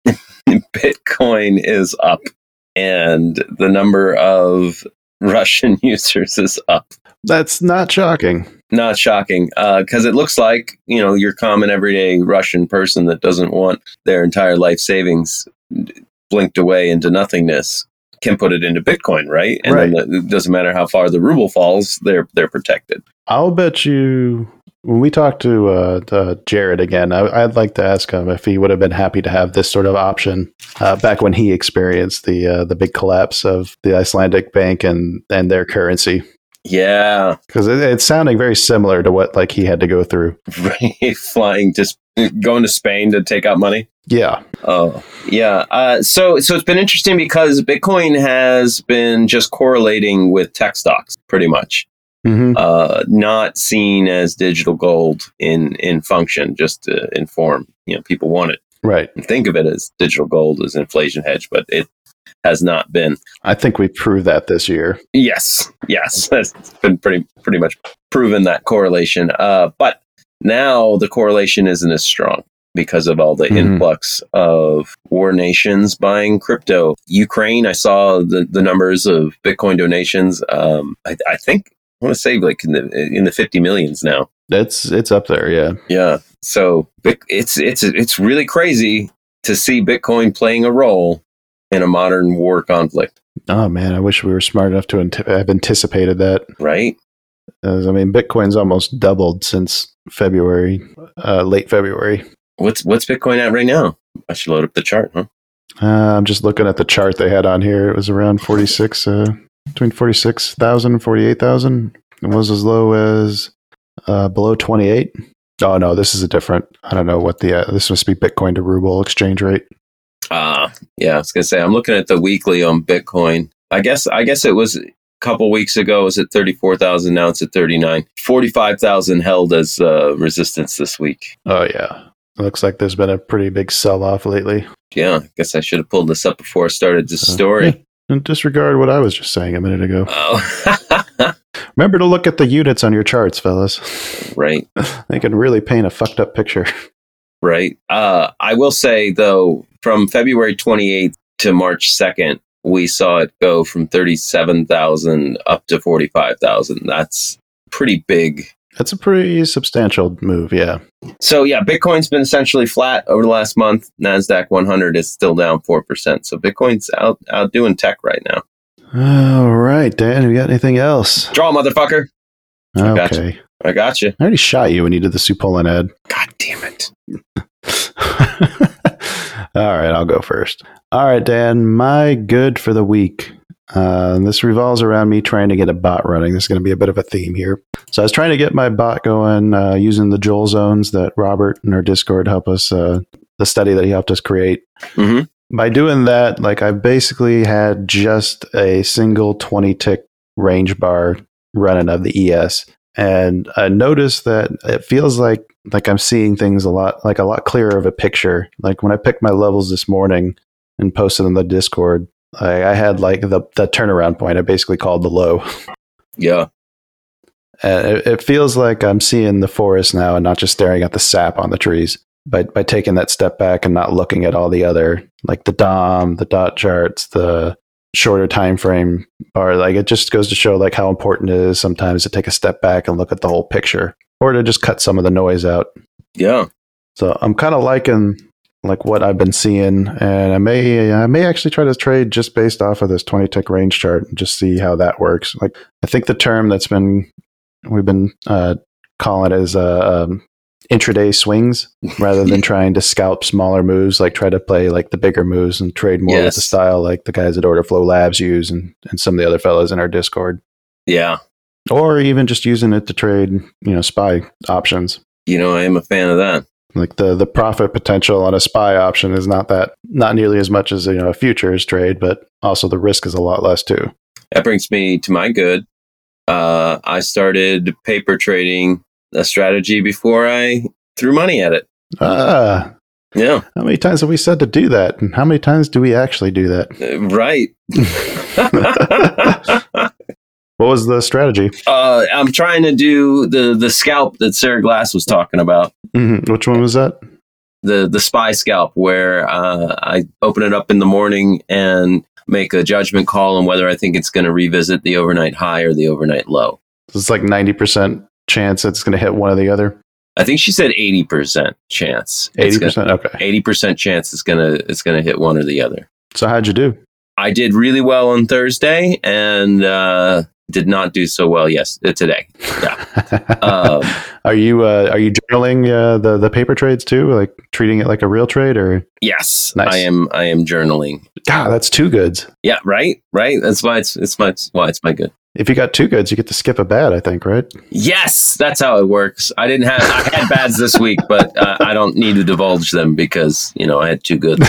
Bitcoin is up and the number of Russian users is up. That's not shocking. Not shocking, because it looks like, your common everyday Russian person that doesn't want their entire life savings blinked away into nothingness can put it into Bitcoin, right? And then it doesn't matter how far the ruble falls, they're protected. I'll bet you when we talk to Jared again, I'd like to ask him if he would have been happy to have this sort of option back when he experienced the big collapse of the Icelandic bank and their currency. Yeah, because it's sounding very similar to what like he had to go through. Right, going to Spain to take out money. Yeah. Oh, yeah. So it's been interesting because Bitcoin has been just correlating with tech stocks pretty much. Not seen as digital gold in function, just in form. People want it. Right. And think of it as digital gold as inflation hedge, but it has not been. I think we proved that this year. Yes. It's been pretty much proven, that correlation. But now the correlation isn't as strong because of all the influx of war nations buying crypto. Ukraine, I saw the numbers of Bitcoin donations. I think I want to say like in the 50 millions now. It's up there, yeah. Yeah. So it's really crazy to see Bitcoin playing a role in a modern war conflict. Oh man, I wish we were smart enough to have anticipated that. Right. Bitcoin's almost doubled since February, late February. What's Bitcoin at right now? I should load up the chart, huh? I'm just looking at the chart they had on here. It was around 46, between 46,000 and 48,000. It was as low as below 28. Oh no, this is a different. I don't know what this must be Bitcoin to ruble exchange rate. Yeah, I was gonna say I'm looking at the weekly on Bitcoin. I guess it was a couple weeks ago. It was at 34,000. Now it's at 39. 45,000 held as resistance this week. Oh yeah, it looks like there's been a pretty big sell-off lately. Yeah, I guess I should have pulled this up before I started this story. Yeah. And disregard what I was just saying a minute ago. Oh. Remember to look at the units on your charts, fellas. Right. They can really paint a fucked up picture. Right. I will say, though, from February 28th to March 2nd, we saw it go from 37,000 up to 45,000. That's pretty big. That's a pretty substantial move, yeah. So, yeah, Bitcoin's been essentially flat over the last month. NASDAQ 100 is still down 4%. So Bitcoin's outdoing tech right now. All right, Dan, we got anything else? Draw, motherfucker. Okay. I got you. I already shot you when you did the Supolin ad. God damn it. All right, I'll go first. All right, Dan, my good for the week. This revolves around me trying to get a bot running. This is going to be a bit of a theme here. So I was trying to get my bot going using the Joel zones that Robert in our Discord helped us, the study that he helped us create. Mm-hmm. By doing that, like I basically had just a single 20 tick range bar running of the ES. And I noticed that it feels like I'm seeing things a lot clearer of a picture. Like when I picked my levels this morning and posted in the Discord, I had like the turnaround point. I basically called the low. Yeah. And it feels like I'm seeing the forest now and not just staring at the sap on the trees. By taking that step back and not looking at all the other, like the DOM, the dot charts, the shorter time frame bar, like it just goes to show like how important it is sometimes to take a step back and look at the whole picture, or to just cut some of the noise out. Yeah. So I'm kind of liking like what I've been seeing, and I may actually try to trade just based off of this 20 tick range chart and just see how that works. Like I think the term we've been calling it is intraday swings rather than trying to scalp smaller moves, like try to play like the bigger moves and trade more with the style like the guys at Order Flow Labs use and some of the other fellows in our Discord. Yeah. Or even just using it to trade, SPY options. I am a fan of that. Like the profit potential on a SPY option is not nearly as much as a futures trade, but also the risk is a lot less too. That brings me to my good. I started paper trading a strategy before I threw money at it. Yeah. How many times have we said to do that? And how many times do we actually do that? Right. What was the strategy? I'm trying to do the scalp that Sarah Glass was talking about. Mm-hmm. Which one was that? The SPY scalp, where I open it up in the morning and make a judgment call on whether I think it's going to revisit the overnight high or the overnight low. It's like 90% chance it's going to hit one or the other. I think she said 80% chance. 80%. Okay. 80% chance it's gonna hit one or the other. So how'd you do? I did really well on Thursday and did not do so well today. Yeah. Are you journaling the paper trades too? Like treating it like a real trade, or? Yes, nice. I am journaling. God, that's two goods. Yeah, right. That's why it's my good. If you got two goods, you get to skip a bad, I think, right? Yes, that's how it works. I had bads this week, but I don't need to divulge them because, I had two goods.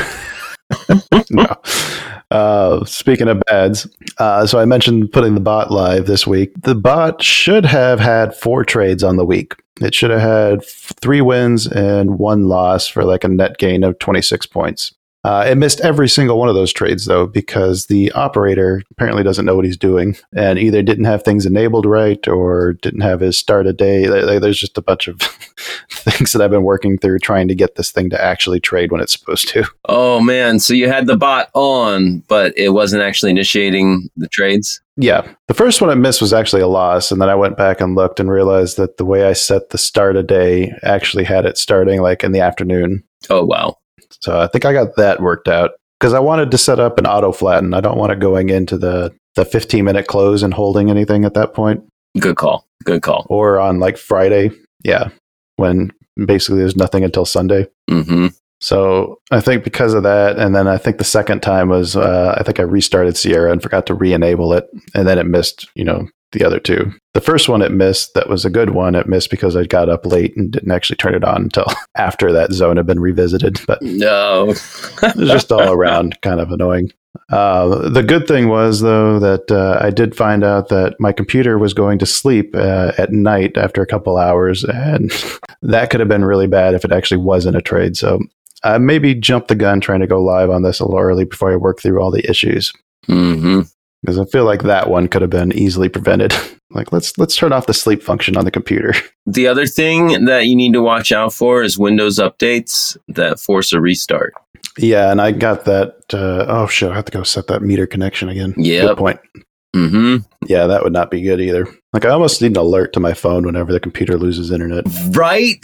No. Speaking of bads, so I mentioned putting the bot live this week. The bot should have had 4 trades on the week. It should have had 3 wins and 1 loss for like a net gain of 26 points. It missed every single one of those trades, though, because the operator apparently doesn't know what he's doing and either didn't have things enabled right or didn't have his start a day. There's just a bunch of things that I've been working through trying to get this thing to actually trade when it's supposed to. Oh, man. So you had the bot on, but it wasn't actually initiating the trades? Yeah. The first one it missed was actually a loss. And then I went back and looked and realized that the way I set the start a day actually had it starting like in the afternoon. Oh, wow. So I think I got that worked out because I wanted to set up an auto flatten. I don't want it going into the 15-minute close and holding anything at that point. Good call. Or on like Friday. Yeah. When basically there's nothing until Sunday. Mm-hmm. So I think because of that, and then I think the second time was, I think I restarted Sierra and forgot to re-enable it. And then it missed, the other 2. The first one it missed, that was a good one. It missed because I got up late and didn't actually turn it on until after that zone had been revisited. But no, it was just all around kind of annoying. The good thing was, though, that I did find out that my computer was going to sleep at night after a couple hours, and that could have been really bad if it actually wasn't a trade. So I maybe jumped the gun trying to go live on this a little early before I work through all the issues. Mm-hmm. Because I feel like that one could have been easily prevented. Like, let's turn off the sleep function on the computer. The other thing that you need to watch out for is Windows updates that force a restart. Yeah, and I got that. Oh, shit, I have to go set that meter connection again. Yeah. Good point. Mm-hmm. Yeah, that would not be good either. Like, I almost need an alert to my phone whenever the computer loses internet. Right?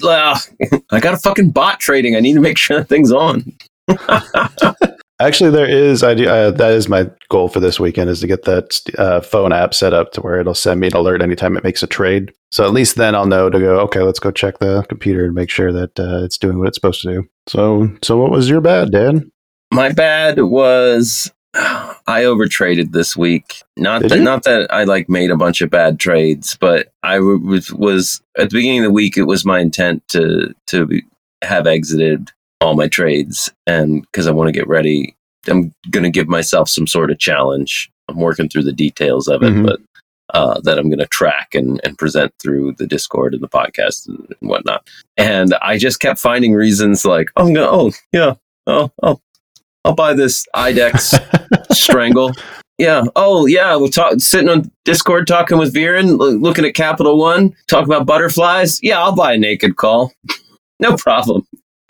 I got a fucking bot trading. I need to make sure that thing's on. Actually, there is. That is my goal for this weekend, is to get that phone app set up to where it'll send me an alert anytime it makes a trade. So at least then I'll know to go, okay, let's go check the computer and make sure that it's doing what it's supposed to do. So what was your bad, Dan? My bad was I overtraded this week. Not that I like made a bunch of bad trades, but I was at the beginning of the week. It was my intent to have exited all my trades, and because I want to get ready, I'm going to give myself some sort of challenge. I'm working through the details of it, but that I'm going to track and present through the Discord and the podcast and whatnot. And I just kept finding reasons like, I'll buy this IDEX Strangle. Yeah. Oh, yeah. We're sitting on Discord talking with Viren, looking at Capital One, talking about butterflies. Yeah, I'll buy a Naked Call. No problem.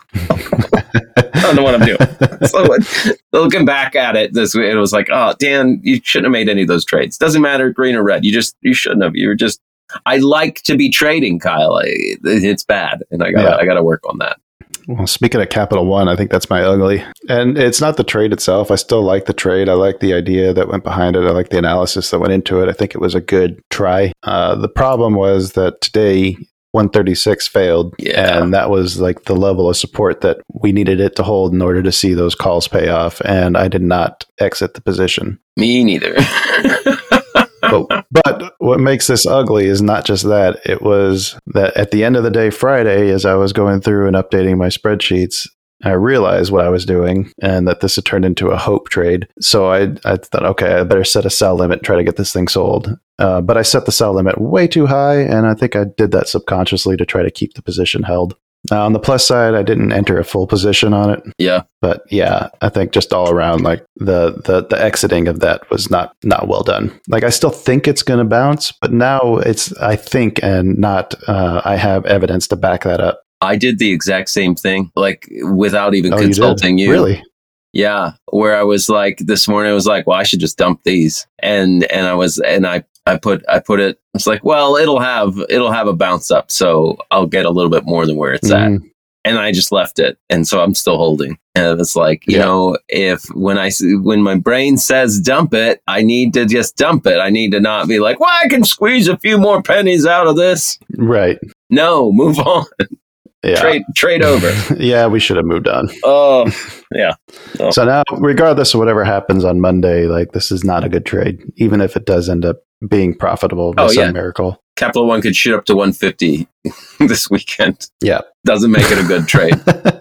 I don't know what I'm doing. So looking back at it this week, it was like, oh, Dan, you shouldn't have made any of those trades. Doesn't matter, green or red. You shouldn't have. You were just. I like to be trading, Kyle. It's bad, and I got to work on that. Well, speaking of Capital One, I think that's my ugly. And it's not the trade itself. I still like the trade. I like the idea that went behind it. I like the analysis that went into it. I think it was a good try. The problem was that today 136 failed. Yeah. And that was like the level of support that we needed it to hold in order to see those calls pay off. And I did not exit the position. Me neither. But what makes this ugly is not just that. It was that at the end of the day, Friday, as I was going through and updating my spreadsheets, I realized what I was doing and that this had turned into a hope trade. So I thought, okay, I better set a sell limit and try to get this thing sold. But I set the sell limit way too high, and I think I did that subconsciously to try to keep the position held. Now, on the plus side, I didn't enter a full position on it. Yeah. But yeah, I think just all around, like the exiting of that was not well done. Like, I still think it's going to bounce, but now it's, I think, and not, I have evidence to back that up. I did the exact same thing, like without even consulting you. Really? Yeah. Where I was like, this morning, I was like, well, I should just dump these. And I put it, it's like, well, it'll have a bounce up. So I'll get a little bit more than where it's at. And I just left it. And so I'm still holding. And it's like, you know, when my brain says dump it, I need to just dump it. I need to not be like, well, I can squeeze a few more pennies out of this. Right. No, move on. Yeah. Trade over. Yeah, we should have moved on. Oh, yeah. Oh. So now, regardless of whatever happens on Monday, like, this is not a good trade, even if it does end up being profitable by some miracle. Capital One could shoot up to 150 this weekend. Yeah. Doesn't make it a good trade.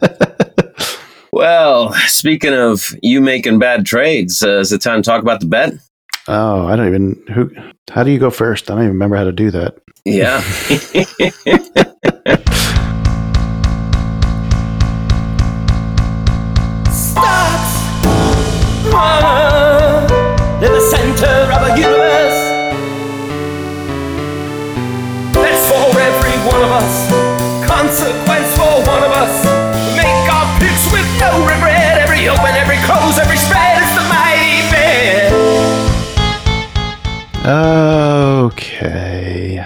Well, speaking of you making bad trades, is it time to talk about the bet? Oh, how do you go first? I don't even remember how to do that. Yeah. In the center of a universe that's for every one of us, consequence for one of us. Make our picks with no regret. Every open, every close, every spread is the mighty bet. Okay.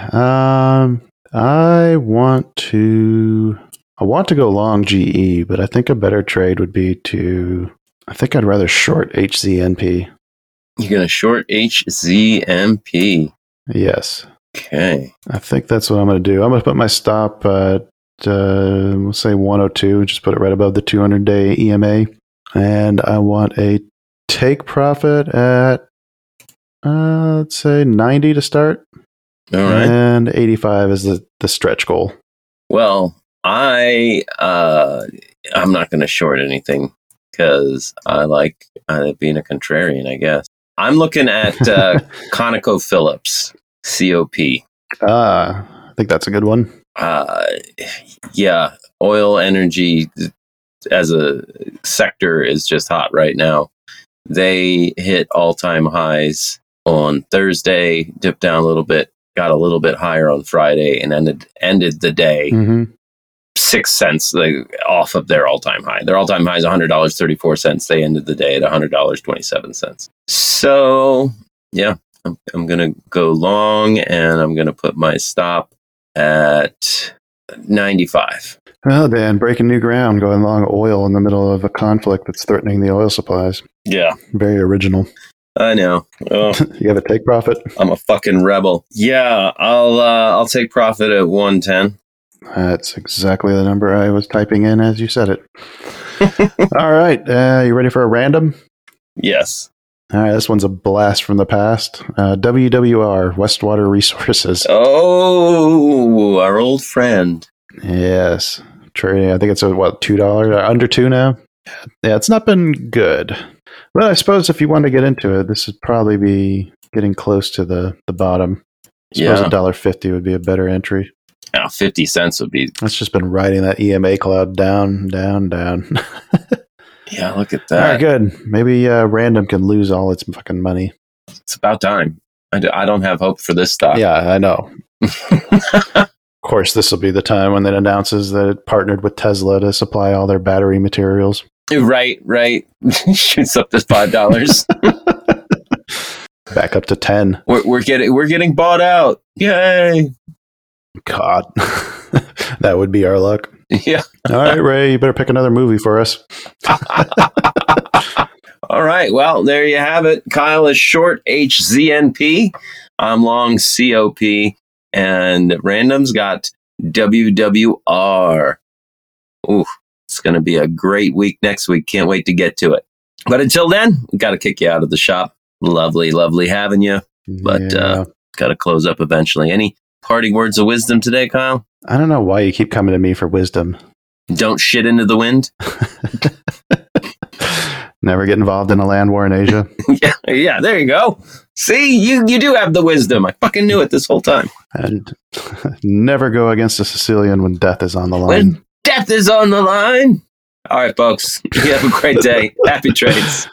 I want to go long GE, but I think a better trade would be I think I'd rather short HZNP. You're going to short HZNP? Yes. Okay. I think that's what I'm going to do. I'm going to put my stop at, we'll say 102, just put it right above the 200-day EMA. And I want a take profit at, let's say 90 to start. All right. And 85 is the stretch goal. Well, I'm not going to short anything, because I like being a contrarian, I guess. I'm looking at ConocoPhillips, COP. I think that's a good one. Yeah, oil energy as a sector is just hot right now. They hit all-time highs on Thursday, dipped down a little bit, got a little bit higher on Friday, and ended the day 6 cents off of their all-time high. Their all-time high is $100.34. They ended the day at $100.27. So, yeah, I'm going to go long, and I'm going to put my stop at 95. Well, Dan, breaking new ground, going long oil in the middle of a conflict that's threatening the oil supplies. Yeah. Very original. I know. Oh, You have a take profit? I'm a fucking rebel. Yeah, I'll take profit at 110. That's exactly the number I was typing in as you said it. All right. You ready for a random? Yes. All right. This one's a blast from the past. WWR, Westwater Resources. Oh, our old friend. Yes. Trading, I think it's $2? Under 2 now? Yeah, it's not been good. Well, I suppose if you want to get into it, this would probably be getting close to the bottom. I suppose Yeah. $1.50 would be a better entry. 50 cents would be. It's just been riding that EMA cloud down, down, down. Yeah, look at All right, that. good. Maybe Random can lose all its fucking money. It's about time. I don't have hope for this stock. Yeah, I know. Of course, this will be the time when it announces that it partnered with Tesla to supply all their battery materials. Right. Shoots up to $5. Back up to 10. We're getting bought out. Yay! God, that would be our luck. Yeah. All right, Ray, you better pick another movie for us. All right. Well, there you have it. Kyle is short HZNP. I'm long COP, and Random's got WWR. Ooh, it's going to be a great week next week. Can't wait to get to it. But until then, we got to kick you out of the shop. Lovely having you. But got to close up eventually. Any parting words of wisdom today, Kyle? I don't know why you keep coming to me for wisdom. Don't shit into the wind. Never get involved in a land war in Asia. yeah, there you go. See, you do have the wisdom. I fucking knew it this whole time. And never go against a Sicilian when death is on the line. When death is on the line. All right, folks. You have a great day. Happy trades.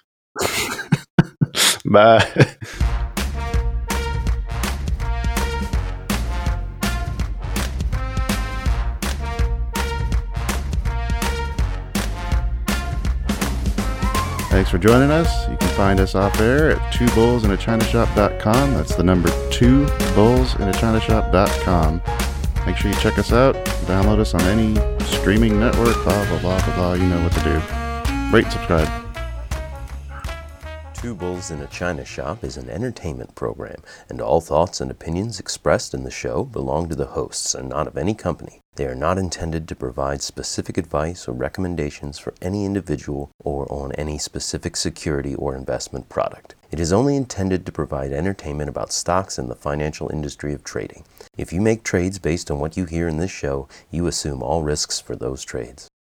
Bye. Thanks for joining us. You can find us off air at twobullsinachinashop.com. That's the number 2bullsinachinashop.com. Make sure you check us out. Download us on any streaming network, blah, blah, blah, blah, blah. You know what to do. Rate and subscribe. Two Bulls in a China Shop is an entertainment program, and all thoughts and opinions expressed in the show belong to the hosts and not of any company. They are not intended to provide specific advice or recommendations for any individual or on any specific security or investment product. It is only intended to provide entertainment about stocks and the financial industry of trading. If you make trades based on what you hear in this show, you assume all risks for those trades.